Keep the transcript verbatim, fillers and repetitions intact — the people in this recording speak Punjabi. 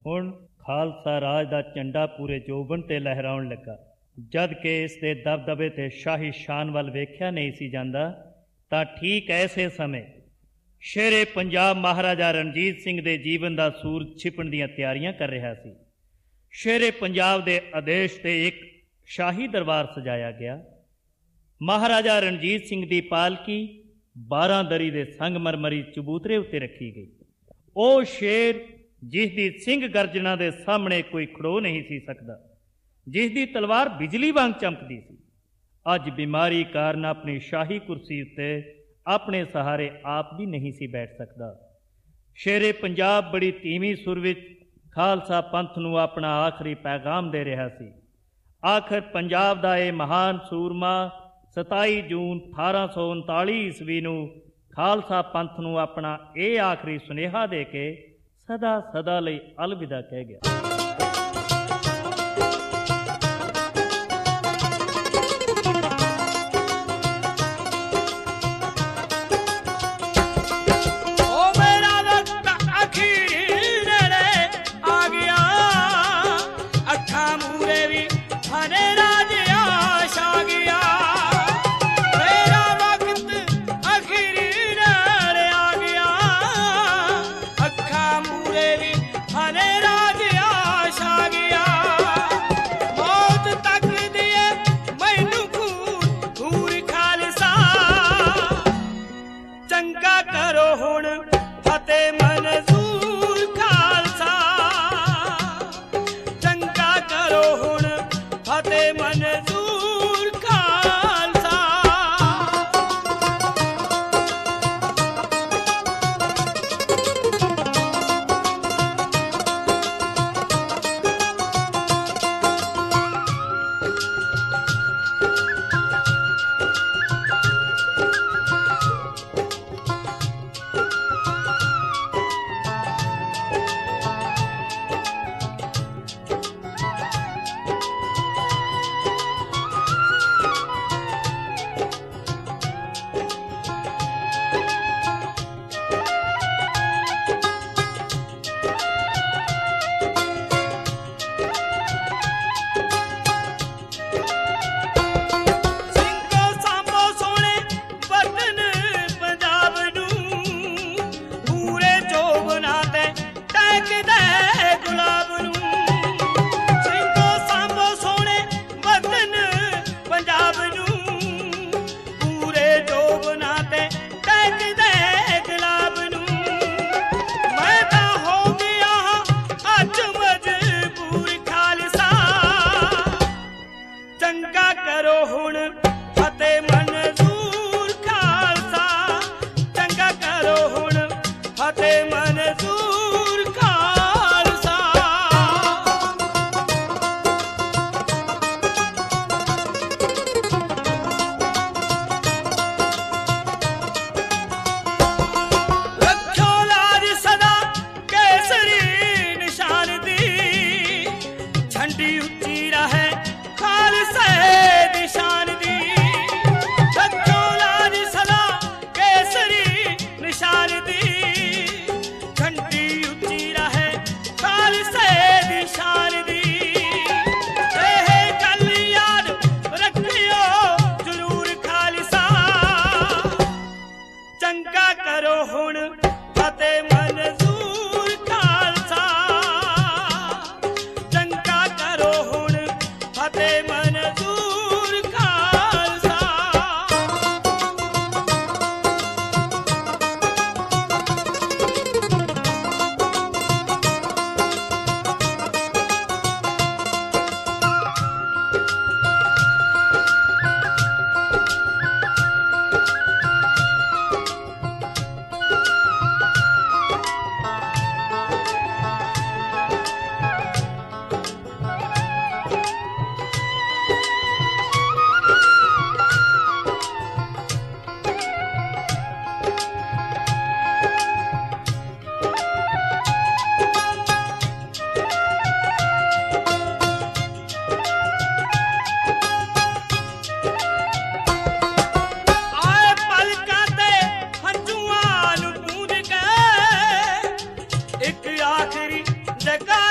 ਹੁਣ ਖਾਲਸਾ ਰਾਜ ਦਾ ਝੰਡਾ ਪੂਰੇ ਜੋਬਨ ਤੇ ਲਹਿਰਾਉਣ ਲੱਗਾ। ਜਦ ਕਿ ਇਸ ਦੇ ਦਬਦਬੇ ਤੇ ਸ਼ਾਹੀ ਸ਼ਾਨ ਵੱਲ ਵੇਖਿਆ ਨਹੀਂ ਸੀ ਜਾਂਦਾ, ਤਾਂ ਠੀਕ ਐਸੇ ਸਮੇਂ ਸ਼ੇਰੇ ਪੰਜਾਬ ਮਹਾਰਾਜਾ ਰਣਜੀਤ ਸਿੰਘ ਦੇ ਜੀਵਨ ਦਾ ਸੂਰਜ ਛਿਪਣ ਦੀਆਂ ਤਿਆਰੀਆਂ ਕਰ ਰਿਹਾ ਸੀ। ਸ਼ੇਰੇ ਪੰਜਾਬ ਦੇ ਆਦੇਸ਼ ਤੇ ਇੱਕ ਸ਼ਾਹੀ ਦਰਬਾਰ ਸਜਾਇਆ ਗਿਆ। ਮਹਾਰਾਜਾ ਰਣਜੀਤ ਸਿੰਘ ਦੀ ਪਾਲਕੀ ਬਾਰਾਂਦਰੀ ਦੇ ਸੰਗਮਰਮਰੀ ਚਬੂਤਰੇ ਉੱਤੇ ਰੱਖੀ ਗਈ। ਉਹ ਸ਼ੇਰ ਜਿਸ ਦੀ ਸਿੰਘ ਗਰਜਨਾ ਦੇ ਸਾਹਮਣੇ ਕੋਈ ਖੜੋ ਨਹੀਂ ਸੀ ਸਕਦਾ, ਜਿਸ ਦੀ ਤਲਵਾਰ ਬਿਜਲੀ ਵਾਂਗ ਚਮਕਦੀ ਸੀ, ਅੱਜ ਬਿਮਾਰੀ ਕਾਰਨ ਆਪਣੀ ਸ਼ਾਹੀ ਕੁਰਸੀ ਉੱਤੇ ਆਪਣੇ ਸਹਾਰੇ ਆਪ ਵੀ ਨਹੀਂ ਸੀ ਬੈਠ ਸਕਦਾ। ਸ਼ੇਰੇ ਪੰਜਾਬ ਬੜੀ ਧੀਮੀ ਸੁਰ ਵਿੱਚ ਖਾਲਸਾ ਪੰਥ ਨੂੰ ਆਪਣਾ ਆਖਰੀ ਪੈਗਾਮ ਦੇ ਰਿਹਾ ਸੀ। ਆਖਰ ਪੰਜਾਬ ਦਾ ਇਹ ਮਹਾਨ ਸੂਰਮਾ ਸਤਾਈ ਜੂਨ ਅਠਾਰਾਂ ਸੌ ਉਨਤਾਲੀ ਈਸਵੀ ਨੂੰ ਖਾਲਸਾ ਪੰਥ ਨੂੰ ਆਪਣਾ ਇਹ ਆਖਰੀ ਸੁਨੇਹਾ ਦੇ ਕੇ ਸਦਾ ਸਦਾ ਲਈ ਅਲਵਿਦਾ ਕਹਿ ਗਿਆ। ਇੱਕ ਆਖਰੀ ਜਗਾ